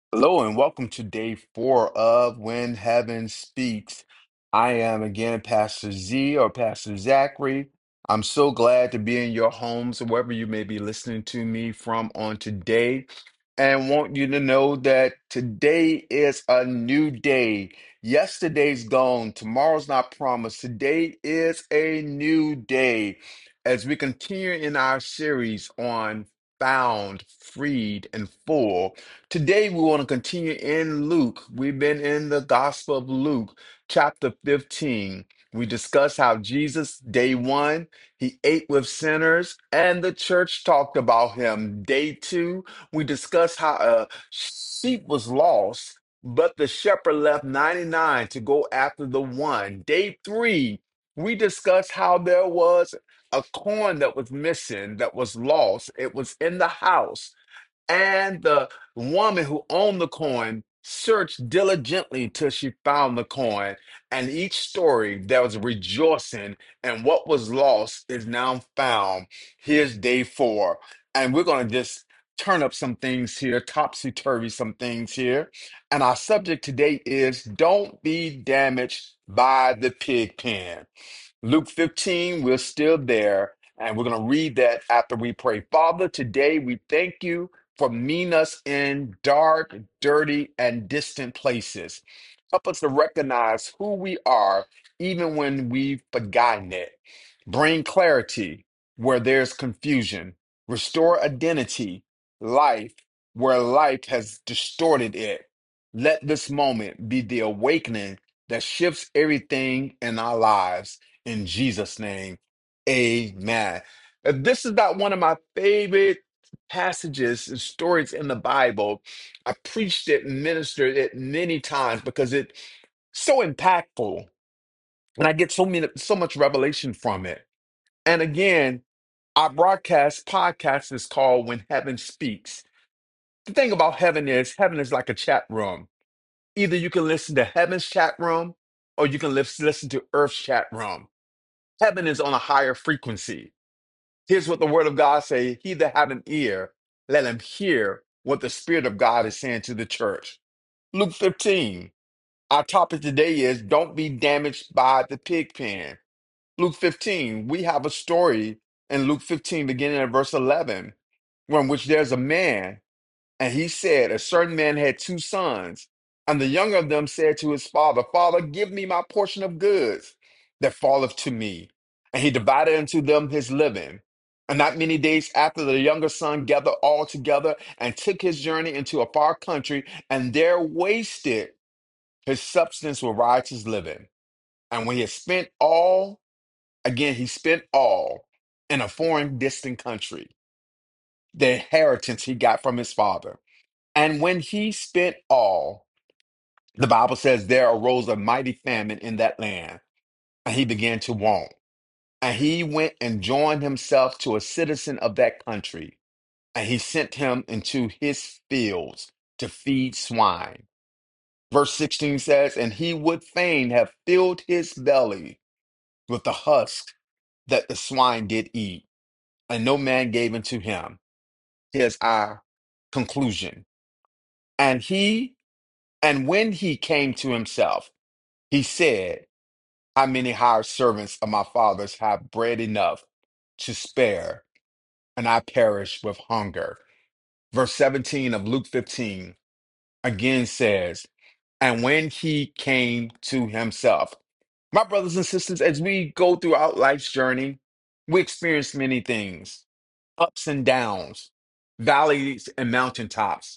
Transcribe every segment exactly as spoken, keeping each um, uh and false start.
Hello and welcome to day four of When Heaven Speaks. I am again Pastor Z or Pastor Zachary. I'm so glad to be in your homes, wherever you may be listening to me from on today, and want you to know that today is a new day. Yesterday's gone, tomorrow's not promised. Today is a new day as we continue in our series on Found, Freed, and Full. Today, we want to continue in Luke. We've been in the Gospel of Luke, chapter fifteen. We discussed how Jesus, day one, he ate with sinners, and the church talked about him. Day two, we discussed how a sheep was lost, but the shepherd left ninety-nine to go after the one. Day three, we discussed how there was a coin that was missing, that was lost. It was in the house. And the woman who owned the coin searched diligently till she found the coin. And each story there was rejoicing, and what was lost is now found. Here's day four. And we're going to just turn up some things here, topsy turvy some things here. And our subject today is don't be damaged by the pig pen. Luke fifteen, we're still there, and we're going to read that after we pray. Father, today we thank you for meeting us in dark, dirty, and distant places. Help us to recognize who we are, even when we've forgotten it. Bring clarity where there's confusion. Restore identity, life where life has distorted it. Let this moment be the awakening that shifts everything in our lives. In Jesus' name, amen. Uh, This is not one of my favorite passages and stories in the Bible. I preached it and ministered it many times because it's so impactful, and I get so many, so much revelation from it. And again, our broadcast podcast is called When Heaven Speaks. The thing about heaven is, heaven is like a chat room. Either you can listen to heaven's chat room, or you can lis- listen to earth's chat room. Heaven is on a higher frequency. Here's what the word of God say: he that have an ear, let him hear what the Spirit of God is saying to the church. Luke fifteen. Our topic today is don't be damaged by the pig pen. Luke fifteen, we have a story in Luke fifteen, beginning at verse eleven, from which there's a man, and he said, a certain man had two sons, and the younger of them said to his father, Father, give me my portion of goods that falleth to me. And he divided unto them his living. And not many days after, the younger son gathered all together and took his journey into a far country, and there wasted his substance with riotous living. And when he had spent all, again, he spent all in a foreign, distant country, the inheritance he got from his father. And when he spent all, the Bible says there arose a mighty famine in that land, and he began to want. And he went and joined himself to a citizen of that country, and he sent him into his fields to feed swine. Verse sixteen says, and he would fain have filled his belly with the husk that the swine did eat, and no man gave unto him. Here's our conclusion. And he, and when he came to himself, he said, how many hired servants of my father's have bread enough to spare, and I perish with hunger? Verse seventeen of Luke fifteen again says, and when he came to himself. My brothers and sisters, as we go throughout life's journey, we experience many things, ups and downs, valleys and mountaintops.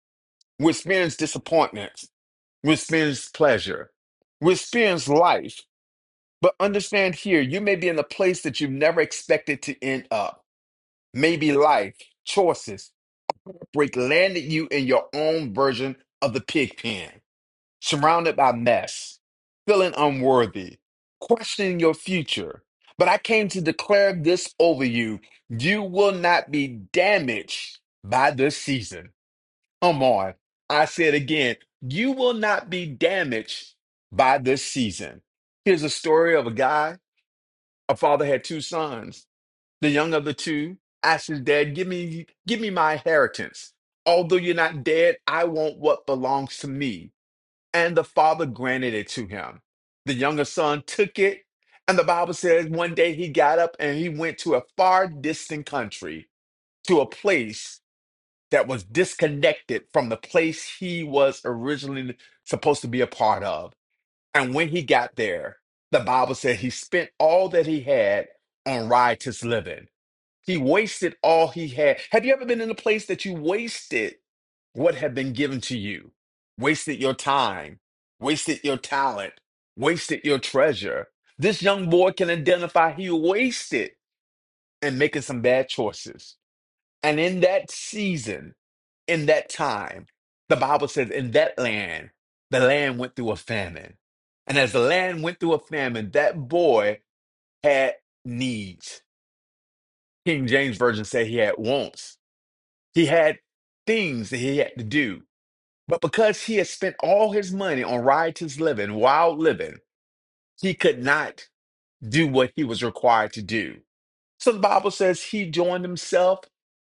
We experience disappointments. We experience pleasure. We experience life. But understand here, you may be in a place that you've never expected to end up. Maybe life, choices, break landed you in your own version of the pig pen, surrounded by mess, feeling unworthy, questioning your future. But I came to declare this over you. You will not be damaged by this season. Come on. I said again, you will not be damaged by this season. Here's a story of a guy. A father had two sons. The young of the two asked his dad, "Give me, give me my inheritance." Although you're not dead, I want what belongs to me. And the father granted it to him. The younger son took it, and the Bible says one day he got up and he went to a far distant country, to a place that was disconnected from the place he was originally supposed to be a part of. And when he got there, the Bible said he spent all that he had on riotous living. He wasted all he had. Have you ever been in a place that you wasted what had been given to you? Wasted your time, wasted your talent, wasted your treasure. This young boy can identify he wasted and making some bad choices. And in that season, in that time, the Bible says in that land, the land went through a famine. And as the land went through a famine, that boy had needs. King James Version said he had wants. He had things that he had to do. But because he had spent all his money on riotous living, wild living, he could not do what he was required to do. So the Bible says he joined himself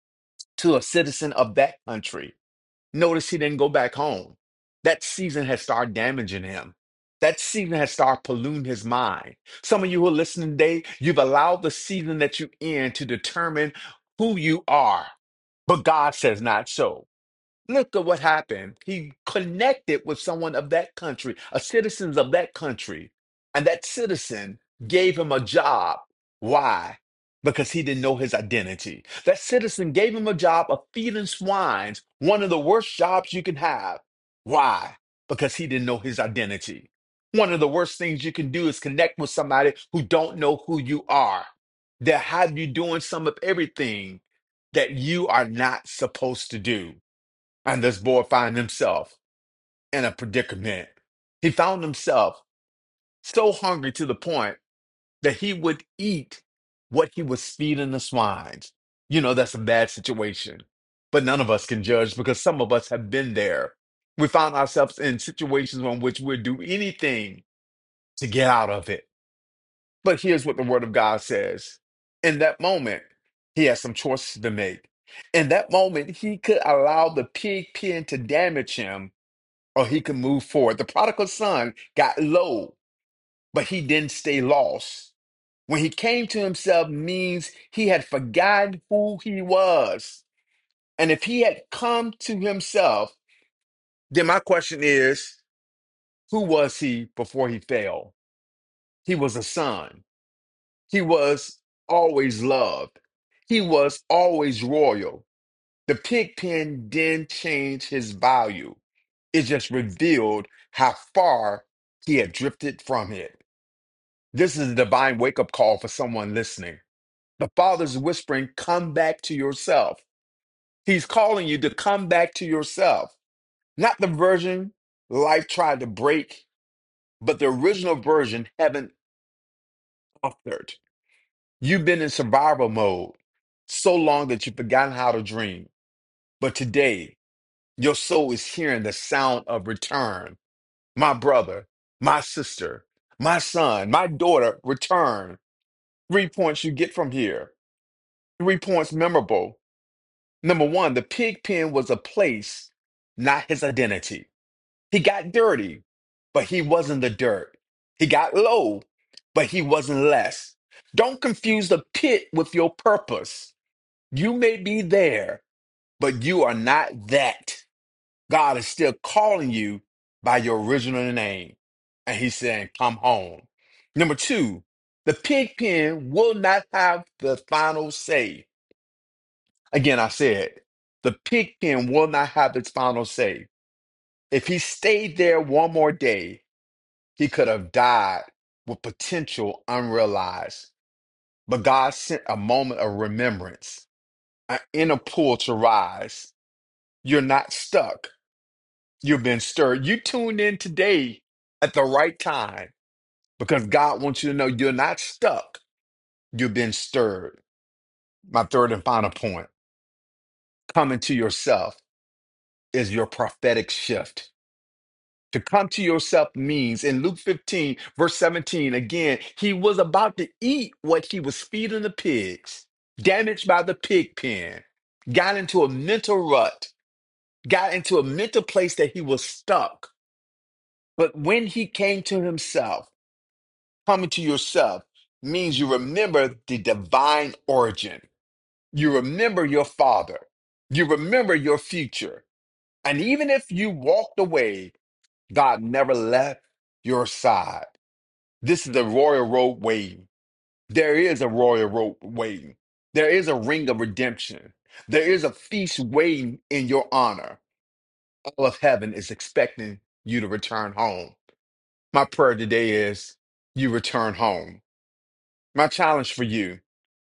to a citizen of that country. Notice he didn't go back home. That season had started damaging him. That season has started polluting his mind. Some of you who are listening today, you've allowed the season that you're in to determine who you are. But God says not so. Look at what happened. He connected with someone of that country, a citizens of that country, and that citizen gave him a job. Why? Because he didn't know his identity. That citizen gave him a job of feeding swines, one of the worst jobs you can have. Why? Because he didn't know his identity. One of the worst things you can do is connect with somebody who don't know who you are. They'll have you doing some of everything that you are not supposed to do. And this boy found himself in a predicament. He found himself so hungry to the point that he would eat what he was feeding the swines. You know, that's a bad situation. But none of us can judge because some of us have been there. We found ourselves in situations in which we'd do anything to get out of it. But here's what the word of God says. In that moment, he had some choices to make. In that moment, he could allow the pig pen to damage him or he could move forward. The prodigal son got low, but he didn't stay lost. When he came to himself means he had forgotten who he was. And if he had come to himself, then my question is, who was he before he fell? He was a son. He was always loved. He was always royal. The pig pen didn't change his value. It just revealed how far he had drifted from it. This is a divine wake up call for someone listening. The Father's whispering, come back to yourself. He's calling you to come back to yourself, not the version life tried to break, but the original version heaven authored. You've been in survival mode so long that you've forgotten how to dream. But today, your soul is hearing the sound of return. My brother, my sister, my son, my daughter, return. Three points you get from here. Three points memorable. Number one, the pig pen was a place, not his identity. He got dirty, but he wasn't the dirt. He got low, but he wasn't less. Don't confuse the pit with your purpose. You may be there, but you are not that. God is still calling you by your original name. And he's saying, come home. Number two, the pig pen will not have the final say. Again, I said, the pig pen will not have its final say. If he stayed there one more day, he could have died with potential unrealized. But God sent a moment of remembrance, an inner pull to rise. You're not stuck. You've been stirred. You tuned in today at the right time because God wants you to know you're not stuck. You've been stirred. My third and final point, coming to yourself is your prophetic shift. To come to yourself means in Luke fifteen, verse seventeen, again, he was about to eat what he was feeding the pigs, damaged by the pig pen, got into a mental rut. got into a mental place that he was stuck. But when he came to himself, coming to yourself means you remember the divine origin. You remember your father. You remember your future. And even if you walked away, God never left your side. This is the royal road waiting. There is a royal road waiting. There is a ring of redemption. There is a feast waiting in your honor. All of heaven is expecting you to return home. My prayer today is you return home. My challenge for you,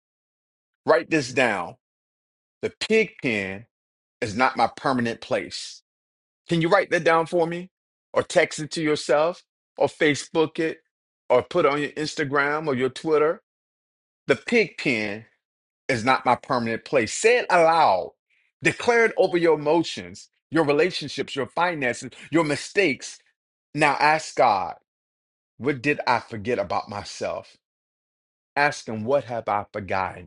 write this down. The pig pen is not my permanent place. Can you write that down for me? Or text it to yourself? Or Facebook it? Or put it on your Instagram or your Twitter? The pig pen is not my permanent place. Say it aloud. Declare it over your emotions, your relationships, your finances, your mistakes. Now ask God, what did I forget about myself? Ask Him, what have I forgotten?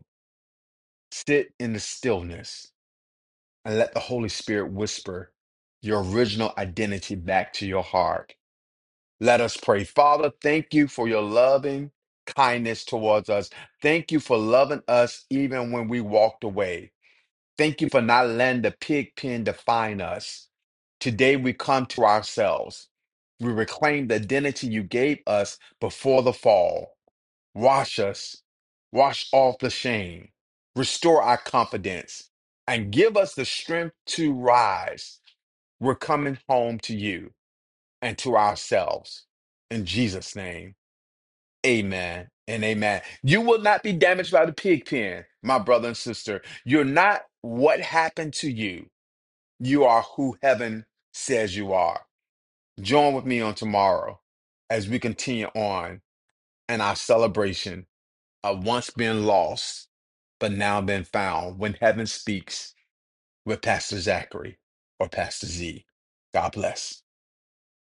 Sit in the stillness and let the Holy Spirit whisper your original identity back to your heart. Let us pray. Father, thank you for your loving kindness towards us. Thank you for loving us even when we walked away. Thank you for not letting the pig pen define us. Today we come to ourselves. We reclaim the identity you gave us before the fall. Wash us, wash off the shame, restore our confidence, and give us the strength to rise. We're coming home to you and to ourselves. In Jesus' name, amen and amen. You will not be damaged by the pig pen, my brother and sister. You're not what happened to you. You are who heaven says you are. Join with me on tomorrow as we continue on in our celebration of once been lost, but now been found when heaven speaks with Pastor Zachary or Pastor Z. God bless.